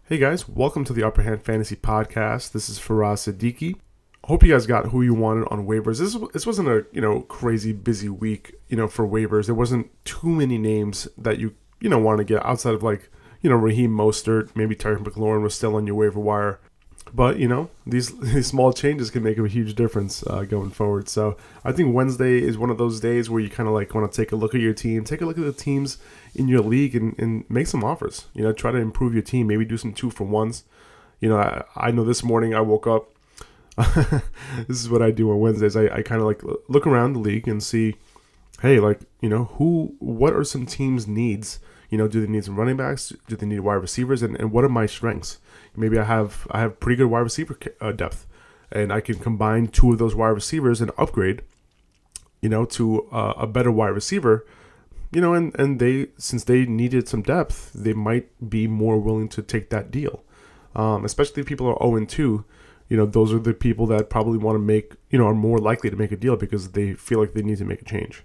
Hey guys, welcome to the Upper Hand Fantasy Podcast. This is Faraz Siddiqui. Hope you guys got who you wanted on waivers. This wasn't a crazy busy week for waivers. There wasn't too many names that you want to get outside of Raheem Mostert, maybe Terry McLaurin was still on your waiver wire. But these small changes can make a huge difference going forward. So I think Wednesday is one of those days where you kind of want to take a look at your team, take a look at the teams in your league, and make some offers. Try to improve your team. Maybe do some 2-for-1s. I know this morning I woke up. This is what I do on Wednesdays. I kind of look around the league and see, hey, what are some teams' needs? Do they need some running backs? Do they need wide receivers? And what are my strengths? Maybe I have pretty good wide receiver depth, and I can combine two of those wide receivers and upgrade, to a better wide receiver, and they, since they needed some depth, they might be more willing to take that deal. Especially if people are 0-2, those are the people that probably want to make, are more likely to make a deal because they feel like they need to make a change.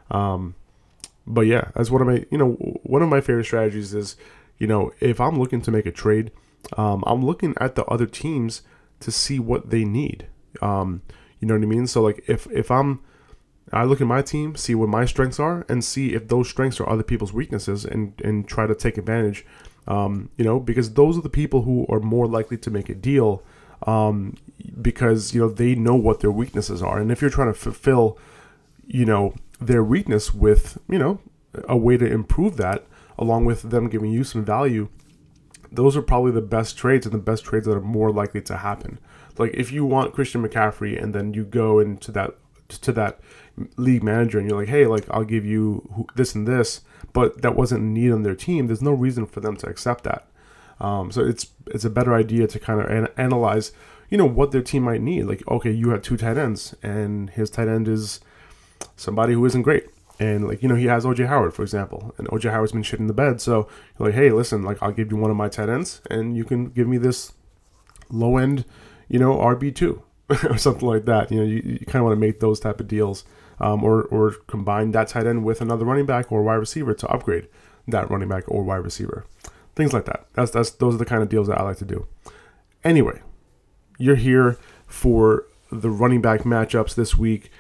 But yeah, that's one of my favorite strategies is, if I'm looking to make a trade, I'm looking at the other teams to see what they need. You know what I mean? So if I look at my team, see what my strengths are, and see if those strengths are other people's weaknesses, and try to take advantage. Because those are the people who are more likely to make a deal, because they know what their weaknesses are, and if you're trying to fulfill, their weakness with a way to improve that, along with them giving you some value. Those are probably the best trades, and the best trades that are more likely to happen. Like if you want Christian McCaffrey and then you go into that league manager and you're like, hey, I'll give you this and this, but that wasn't a need on their team. There's no reason for them to accept that. So it's a better idea to kind of analyze, what their team might need. Like, okay, you have two tight ends, and his tight end is somebody who isn't great. And he has OJ Howard, for example, and OJ Howard's been shit in the bed. So you're like, hey, listen, I'll give you one of my tight ends, and you can give me this low end, RB2 or something like that. You kind of want to make those type of deals, or combine that tight end with another running back or wide receiver to upgrade that running back or wide receiver, things like that. Those are the kind of deals that I like to do. Anyway, you're here for the running back matchups this week.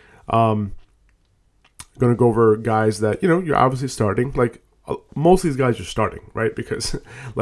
Going to go over guys that, you're obviously starting. Most of these guys are starting, right? Because,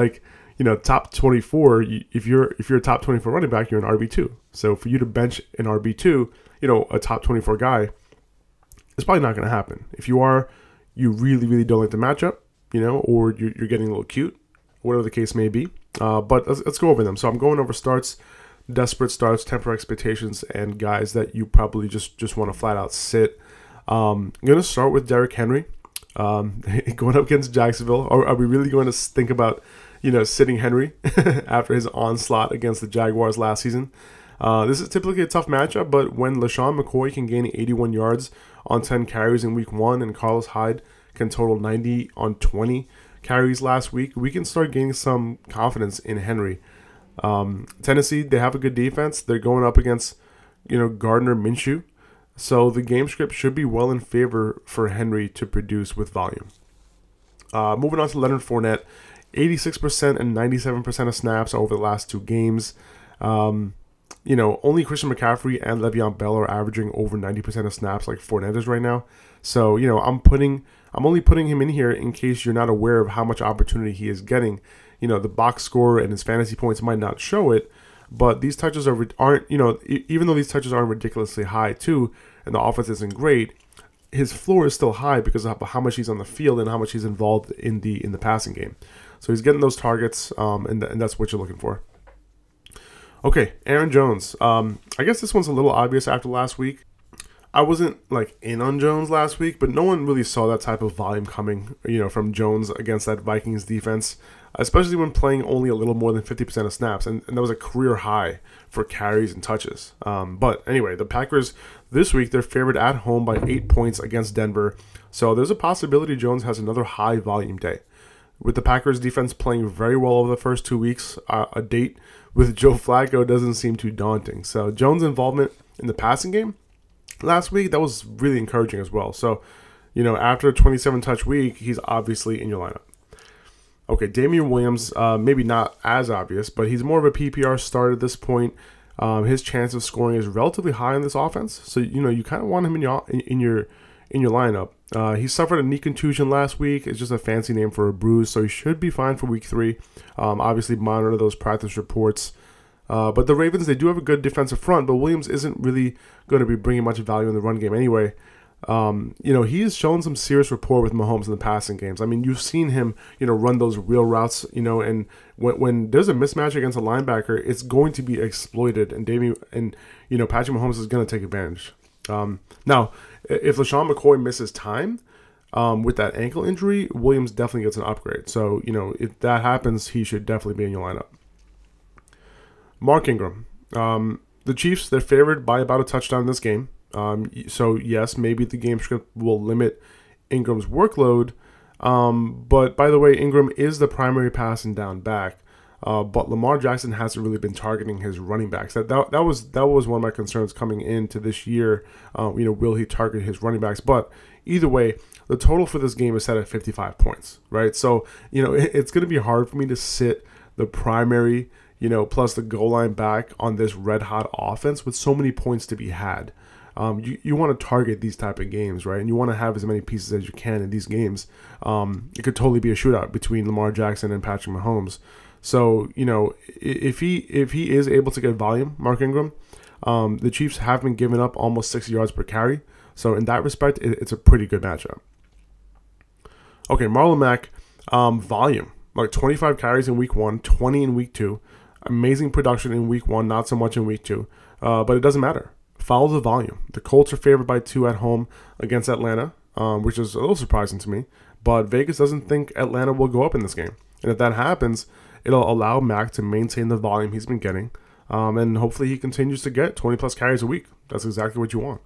top 24, if you're a top 24 running back, you're an RB2. So for you to bench an RB2, a top 24 guy, it's probably not going to happen. If you are, you really, really don't like the matchup, or you're getting a little cute, whatever the case may be. But let's go over them. So I'm going over starts, desperate starts, temporary expectations, and guys that you probably just want to flat out sit. I'm going to start with Derrick Henry, going up against Jacksonville. Are we really going to think about, sitting Henry after his onslaught against the Jaguars last season? This is typically a tough matchup, but when LaShawn McCoy can gain 81 yards on 10 carries in week 1 and Carlos Hyde can total 90 on 20 carries last week, we can start gaining some confidence in Henry. Tennessee, they have a good defense. They're going up against, Gardner Minshew. So the game script should be well in favor for Henry to produce with volume. Moving on to Leonard Fournette, 86% and 97% of snaps over the last 2 games. Only Christian McCaffrey and Le'Veon Bell are averaging over 90% of snaps like Fournette is right now. So, I'm only putting him in here in case you're not aware of how much opportunity he is getting. The box score and his fantasy points might not show it, but these touches aren't, even though these touches aren't ridiculously high too, and the offense isn't great, his floor is still high because of how much he's on the field and how much he's involved in the passing game. So he's getting those targets, and that's what you're looking for. Okay, Aaron Jones. I guess this one's a little obvious after last week. I wasn't in on Jones last week, but no one really saw that type of volume coming, from Jones against that Vikings defense, especially when playing only a little more than 50% of snaps, and that was a career high for carries and touches. But anyway, the Packers this week, they're favored at home by 8 points against Denver, so there's a possibility Jones has another high volume day. With the Packers defense playing very well over the first 2 weeks, a date with Joe Flacco doesn't seem too daunting. So Jones' involvement in the passing game last week, that was really encouraging as well. So, after a 27-touch week, he's obviously in your lineup. Okay, Damian Williams, maybe not as obvious, but he's more of a PPR start at this point. His chance of scoring is relatively high in this offense, so you kind of want him in your lineup. He suffered a knee contusion last week. It's just a fancy name for a bruise, so he should be fine for week 3. Obviously, monitor those practice reports. But the Ravens, they do have a good defensive front, but Williams isn't really going to be bringing much value in the run game anyway. He has shown some serious rapport with Mahomes in the passing games. I mean, you've seen him, run those wheel routes, and when there's a mismatch against a linebacker, it's going to be exploited, and Patrick Mahomes is going to take advantage. Now, if LaShawn McCoy misses time with that ankle injury, Williams definitely gets an upgrade. So, if that happens, he should definitely be in your lineup. Mark Ingram. The Chiefs, they're favored by about a touchdown in this game. So, yes, maybe the game script will limit Ingram's workload. But, by the way, Ingram is the primary passing down back. But Lamar Jackson hasn't really been targeting his running backs. That was one of my concerns coming into this year. Will he target his running backs? But either way, the total for this game is set at 55 points, right? So, it's going to be hard for me to sit the primary, plus the goal line back on this red-hot offense with so many points to be had. You want to target these type of games, right? And you want to have as many pieces as you can in these games. It could totally be a shootout between Lamar Jackson and Patrick Mahomes. So, if he is able to get volume, Mark Ingram, the Chiefs have been giving up almost 6 yards per carry. So, in that respect, it's a pretty good matchup. Okay, Marlon Mack, volume. Like 25 carries in week 1, 20 in week 2. Amazing production in week 1, not so much in week 2. But it doesn't matter. Follow the volume. The Colts are favored by 2 at home against Atlanta, which is a little surprising to me. But Vegas doesn't think Atlanta will go up in this game. And if that happens, it'll allow Mack to maintain the volume he's been getting. And hopefully he continues to get 20-plus carries a week. That's exactly what you want.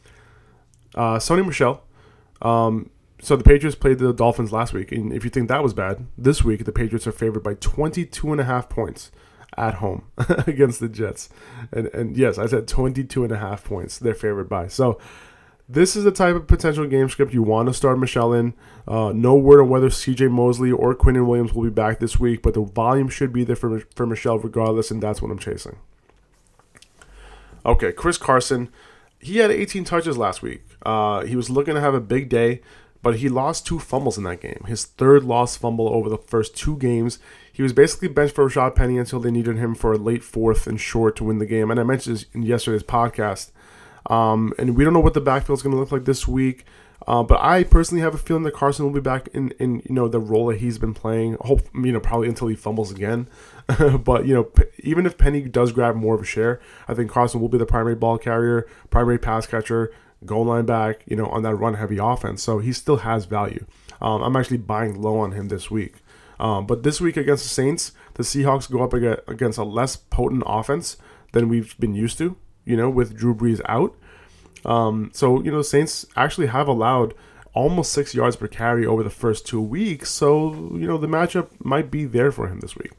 Sony Michel. So the Patriots played the Dolphins last week. And if you think that was bad, this week the Patriots are favored by 22.5 points at home against the Jets. And yes, I said 22.5 points they're favored by. So this is the type of potential game script you want to start Michel in. No word on whether CJ Mosley or Quinnen Williams will be back this week, but the volume should be there for Michel regardless, and that's what I'm chasing. Okay, Chris Carson. He had 18 touches last week. He was looking to have a big day, but he lost 2 fumbles in that game. His 3rd lost fumble over the first 2 games. He was basically benched for Rashad Penny until they needed him for a late 4th and short to win the game. And I mentioned this in yesterday's podcast. And we don't know what the backfield is going to look like this week. But I personally have a feeling that Carson will be back in the role that he's been playing. Probably until he fumbles again. But even if Penny does grab more of a share, I think Carson will be the primary ball carrier, primary pass catcher, goal line back. On that run heavy offense. So he still has value. I'm actually buying low on him this week. But this week against the Saints, the Seahawks go up against a less potent offense than we've been used to. With Drew Brees out. So Saints actually have allowed almost 6 yards per carry over the first 2 weeks. So, the matchup might be there for him this week.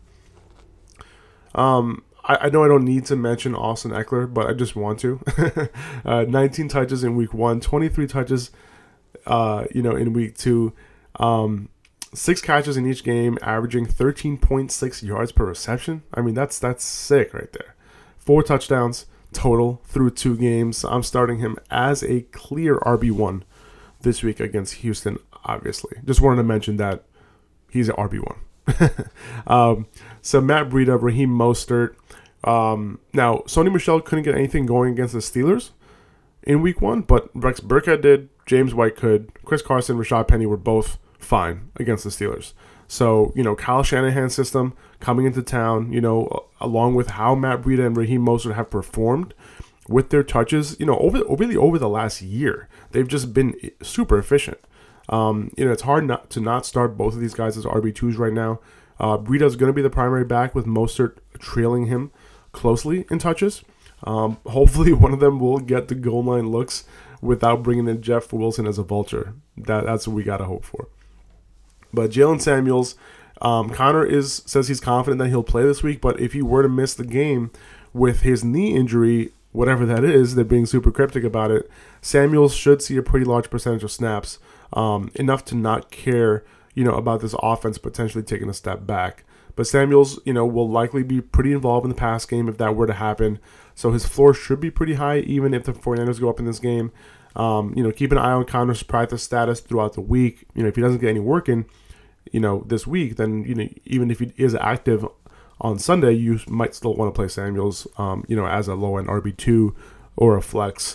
I know I don't need to mention Austin Eckler, but I just want to. 19 touches in week 1, 23 touches, in week 2. 6 catches in each game, averaging 13.6 yards per reception. I mean, that's sick right there. 4 touchdowns total through 2 games. I'm starting him as a clear RB1 this week against Houston, obviously. Just wanted to mention that he's an RB1. So Matt Breida, Raheem Mostert. Now, Sony Michel couldn't get anything going against the Steelers in week 1, but Rex Burkhead did, James White could, Chris Carson, Rashad Penny were both fine against the Steelers. So, Kyle Shanahan's system coming into town, along with how Matt Breida and Raheem Mostert have performed with their touches, over the last year, they've just been super efficient. It's hard not to start both of these guys as RB2s right now. Breida's going to be the primary back with Mostert trailing him closely in touches. Hopefully one of them will get the goal line looks without bringing in Jeff Wilson as a vulture. That's what we got to hope for. But Jalen Samuels, Connor says he's confident that he'll play this week, but if he were to miss the game with his knee injury, whatever that is, they're being super cryptic about it, Samuels should see a pretty large percentage of snaps, enough to not care, about this offense potentially taking a step back. But Samuels, will likely be pretty involved in the pass game if that were to happen. So his floor should be pretty high, even if the 49ers go up in this game. Keep an eye on Connor's practice status throughout the week. If he doesn't get any work in, this week, then, even if he is active on Sunday, you might still want to play Samuels, as a low-end RB2 or a flex.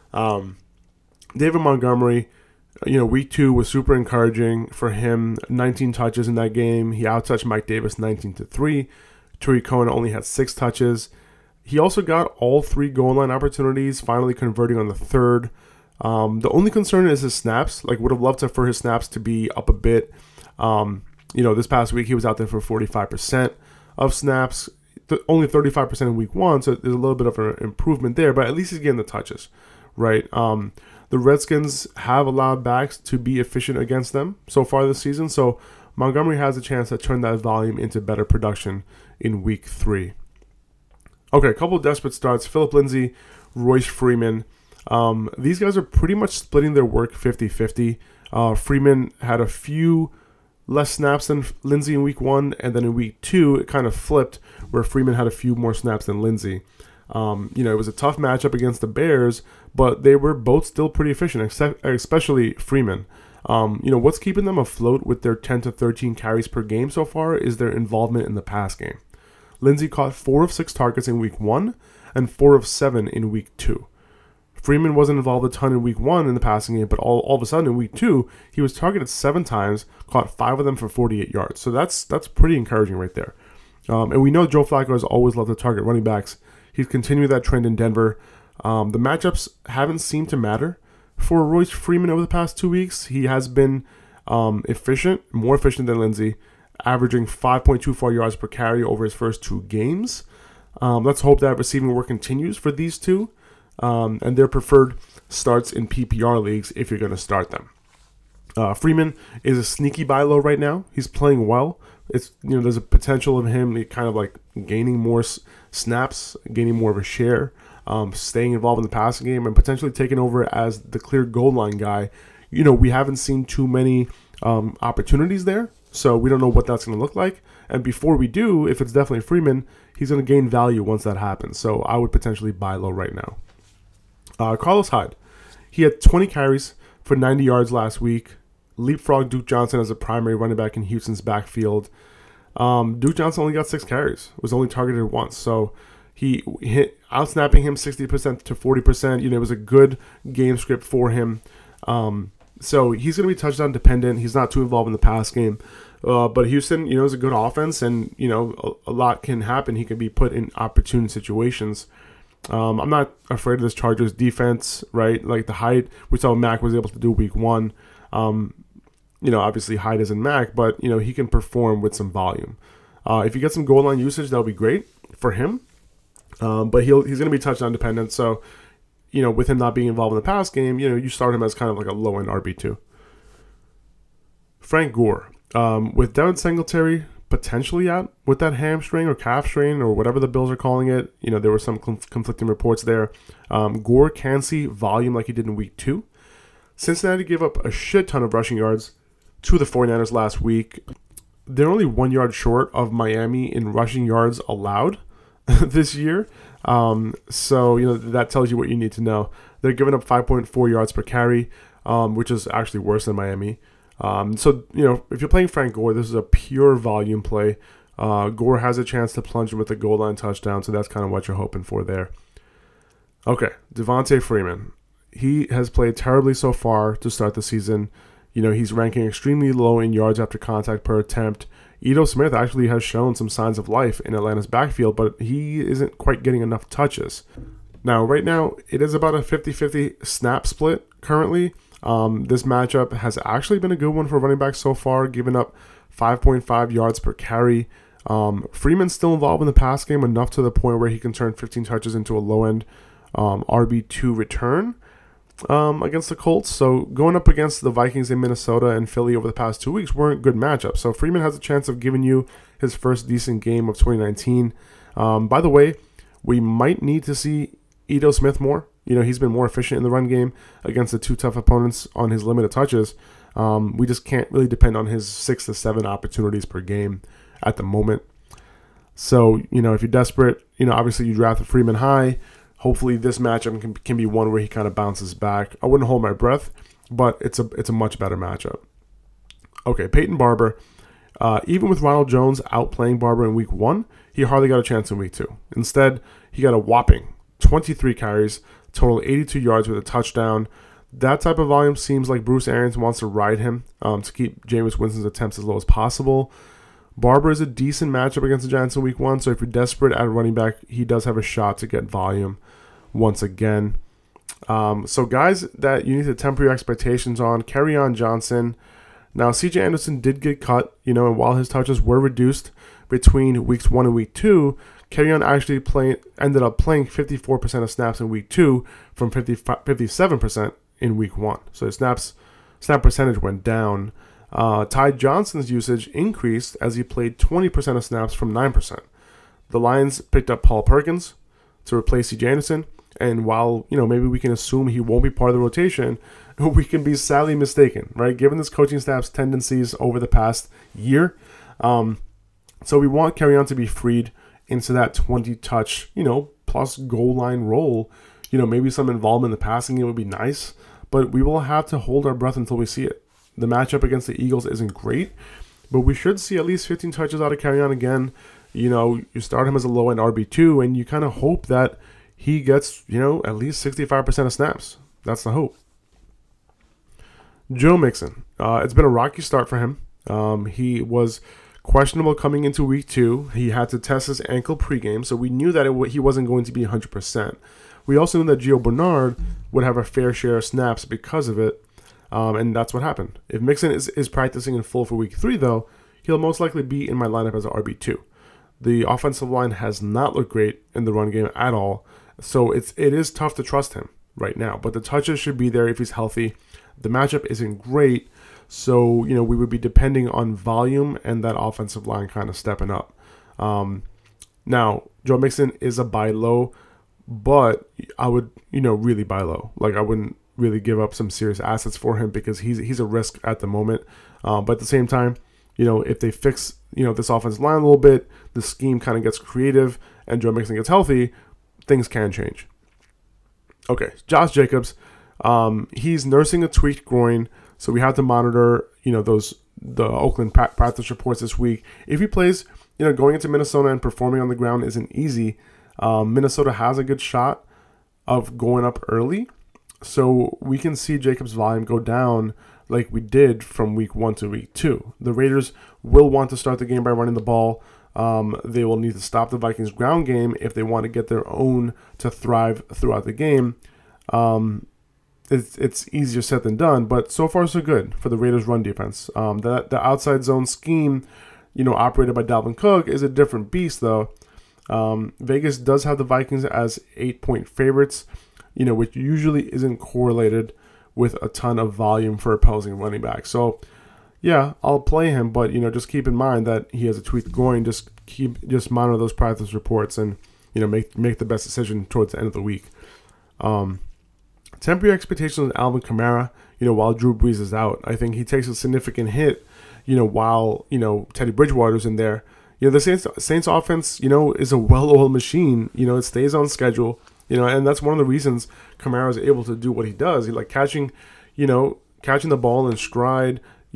David Montgomery, week 2 was super encouraging for him. 19 touches in that game. He outtouched Mike Davis 19-3. Tariq Cohen only had 6 touches. He also got all 3 goal line opportunities, finally converting on the third. The only concern is his snaps. Would have loved for his snaps to be up a bit. This past week he was out there for 45% of snaps. Only 35% in week 1, so there's a little bit of an improvement there, but at least he's getting the touches, right? The Redskins have allowed backs to be efficient against them so far this season, so Montgomery has a chance to turn that volume into better production in week 3. Okay, a couple of desperate starts. Phillip Lindsay, Royce Freeman. These guys are pretty much splitting their work 50-50. Freeman had a few less snaps than Lindsay in week 1, and then in week 2, it kind of flipped where Freeman had a few more snaps than Lindsay. It was a tough matchup against the Bears, but they were both still pretty efficient, especially Freeman. What's keeping them afloat with their 10 to 13 carries per game so far is their involvement in the pass game. Lindsay caught 4 of 6 targets in week 1 and 4 of 7 in week 2. Freeman wasn't involved a ton in week 1 in the passing game, but all of a sudden in week 2, he was targeted 7 times, caught 5 of them for 48 yards. So that's pretty encouraging right there. And we know Joe Flacco has always loved to target running backs. He's continued that trend in Denver. The matchups haven't seemed to matter for Royce Freeman over the past 2 weeks. He has been efficient, more efficient than Lindsay, averaging 5.24 yards per carry over his first 2 games. Let's hope that receiving work continues for these two. And their preferred starts in PPR leagues if you're going to start them. Freeman is a sneaky buy low right now. He's playing well. It's there's a potential of him kind of gaining more snaps, gaining more of a share, staying involved in the passing game, and potentially taking over as the clear goal line guy. We haven't seen too many opportunities there, so we don't know what that's going to look like. And before we do, if it's definitely Freeman, he's going to gain value once that happens. So I would potentially buy low right now. Carlos Hyde, he had 20 carries for 90 yards last week. Leapfrog Duke Johnson as a primary running back in Houston's backfield. Duke Johnson only got 6 carries, was only targeted once. So he hit outsnapping him 60% to 40%. It was a good game script for him. So he's going to be touchdown dependent. He's not too involved in the pass game. But Houston, is a good offense, and, a lot can happen. He can be put in opportune situations. I'm not afraid of this Chargers defense, right? The Hyde, we saw Mac was able to do week 1. Obviously Hyde isn't Mac, but, he can perform with some volume. If you get some goal line usage, that'll be great for him. But he's going to be touchdown dependent. So, with him not being involved in the pass game, you start him as kind of a low-end RB2. Frank Gore. With Devin Singletary potentially out with that hamstring or calf strain or whatever the Bills are calling it, there were some conflicting reports there. Gore can see volume like he did in week 2. Cincinnati gave up a shit ton of rushing yards to the 49ers last week. They're only 1 yard short of Miami in rushing yards allowed this year. So, that tells you what you need to know. They're giving up 5.4 yards per carry, which is actually worse than Miami. So, if you're playing Frank Gore, this is a pure volume play. Gore has a chance to plunge with a goal line touchdown, so that's kind of what you're hoping for there. Okay, Devontae Freeman. He has played terribly so far to start the season. He's ranking extremely low in yards after contact per attempt. Ito Smith actually has shown some signs of life in Atlanta's backfield, but he isn't quite getting enough touches. Now, right now, it is about a 50-50 snap split currently. This matchup has actually been a good one for running backs so far, giving up 5.5 yards per carry. Freeman's still involved in the pass game enough to the point where he can turn 15 touches into a low-end RB2 return against the Colts. So going up against the Vikings in Minnesota and Philly over the past 2 weeks weren't good matchups. So Freeman has a chance of giving you his first decent game of 2019. By the way, we might need to see Ito Smith more. He's been more efficient in the run game against the 2 tough opponents on his limited touches. We just can't really depend on his 6 to 7 opportunities per game at the moment. So, if you're desperate, obviously you draft a Freeman high. Hopefully this matchup can be one where he kind of bounces back. I wouldn't hold my breath, but it's a much better matchup. Okay, Peyton Barber. Even with Ronald Jones outplaying Barber in week 1, he hardly got a chance in week 2. Instead, he got a whopping 23 carries, total 82 yards with a touchdown. That type of volume seems like Bruce Arians wants to ride him to keep Jameis Winston's attempts as low as possible. Barber is a decent matchup against the Giants in week 1, so if you're desperate at running back, he does have a shot to get volume once again. So guys that you need to temper your expectations on, Kerryon Johnson. Now, C.J. Anderson did get cut, and while his touches were reduced between weeks 1 and week 2, Kerryon actually ended up playing 54% of snaps in week 2 from 57% in week 1. So his snap percentage went down. Ty Johnson's usage increased as he played 20% of snaps from 9%. The Lions picked up Paul Perkins to replace C.J. Anderson, and while, maybe we can assume he won't be part of the rotation, we can be sadly mistaken, right? Given this coaching staff's tendencies over the past year. So we want Kerryon to be freed into that 20-touch, plus goal line role. Maybe some involvement in the passing game would be nice, but we will have to hold our breath until we see it. The matchup against the Eagles isn't great, but we should see at least 15 touches out of Kerryon again. You start him as a low-end RB2, and you kind of hope that he gets, at least 65% of snaps. That's the hope. Joe Mixon. It's been a rocky start for him. He was questionable coming into week 2. He had to test his ankle pregame, so we knew that he wasn't going to be 100%. We also knew that Gio Bernard would have a fair share of snaps because of it, and that's what happened. If Mixon is practicing in full for week 3, though, he'll most likely be in my lineup as an RB2. The offensive line has not looked great in the run game at all, so it is tough to trust him right now. But the touches should be there if he's healthy. The matchup isn't great, so we would be depending on volume and that offensive line kind of stepping up. Now, Joe Mixon is a buy low, but I would really buy low. Like, I wouldn't really give up some serious assets for him because he's a risk at the moment. But at the same time, if they fix this offensive line a little bit, the scheme kind of gets creative, and Joe Mixon gets healthy, things can change. Okay, Josh Jacobs. He's nursing a tweaked groin, so we have to monitor, the Oakland practice reports this week. If he plays, going into Minnesota and performing on the ground isn't easy. Minnesota has a good shot of going up early, so we can see Jacobs' volume go down like we did from week 1 to week 2. The Raiders will want to start the game by running the ball. They will need to stop the Vikings' ground game if they want to get their own to thrive throughout the game. It's easier said than done, but so far so good for the Raiders' run defense. The outside zone scheme, operated by Dalvin Cook is a different beast, though. Vegas does have the Vikings as 8-point favorites, which usually isn't correlated with a ton of volume for opposing running back. So, yeah, I'll play him, but just keep in mind that he has a tweaked groin. Just monitor those practice reports and make the best decision towards the end of the week. Temper your expectations with Alvin Kamara. While Drew Brees is out, I think he takes a significant hit. While Teddy Bridgewater's in there. The Saints offense, is a well-oiled machine. It stays on schedule. And that's one of the reasons Kamara is able to do what he does. He catching the ball in stride,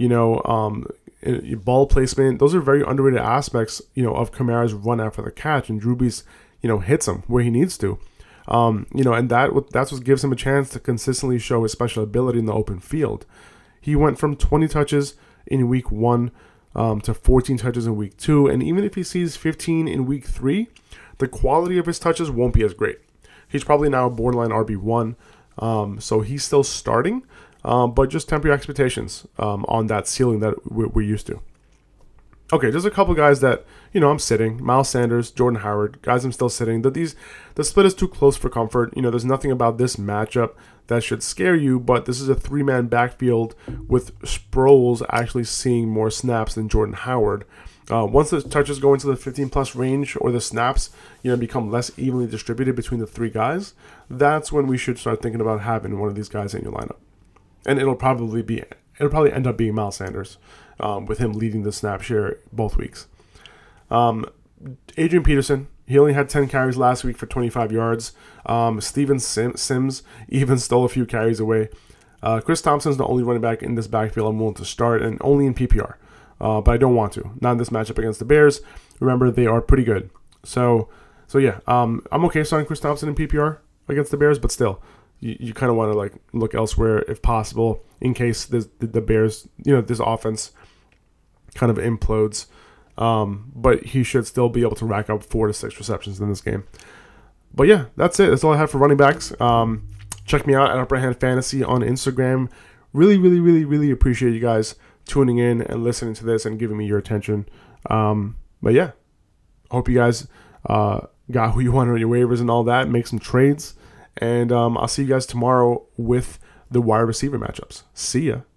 ball placement. Those are very underrated aspects, of Kamara's run after the catch. And Drew Brees, hits him where he needs to. And that's what gives him a chance to consistently show his special ability in the open field. He went from 20 touches in week 1 to 14 touches in week 2. And even if he sees 15 in week 3, the quality of his touches won't be as great. He's probably now a borderline RB1, so he's still starting, but just temper your expectations on that ceiling that we're used to. Okay, just a couple guys that, I'm sitting. Miles Sanders, Jordan Howard, guys I'm still sitting. The split is too close for comfort. There's nothing about this matchup that should scare you, but this is a 3-man backfield with Sproles actually seeing more snaps than Jordan Howard. Once the touches go into the 15-plus range or the snaps, become less evenly distributed between the 3 guys, that's when we should start thinking about having one of these guys in your lineup. And it'll probably be it'll probably end up being Miles Sanders, with him leading the snap share both weeks. Adrian Peterson, he only had 10 carries last week for 25 yards. Steven Sims even stole a few carries away. Chris Thompson's the only running back in this backfield I'm willing to start, and only in PPR. But I don't want to. Not in this matchup against the Bears. Remember, they are pretty good. So yeah, I'm okay starting Chris Thompson in PPR against the Bears, but still, you kind of want to like look elsewhere if possible in case the Bears, this offense kind of implodes. But he should still be able to rack up 4 to 6 receptions in this game. But yeah, that's it. That's all I have for running backs. Check me out at Upper Hand Fantasy on Instagram. Really, really, really, really appreciate you guys tuning in and listening to this and giving me your attention. But yeah, hope you guys got who you wanted on your waivers and all that. Make some trades. And I'll see you guys tomorrow with the wide receiver matchups. See ya.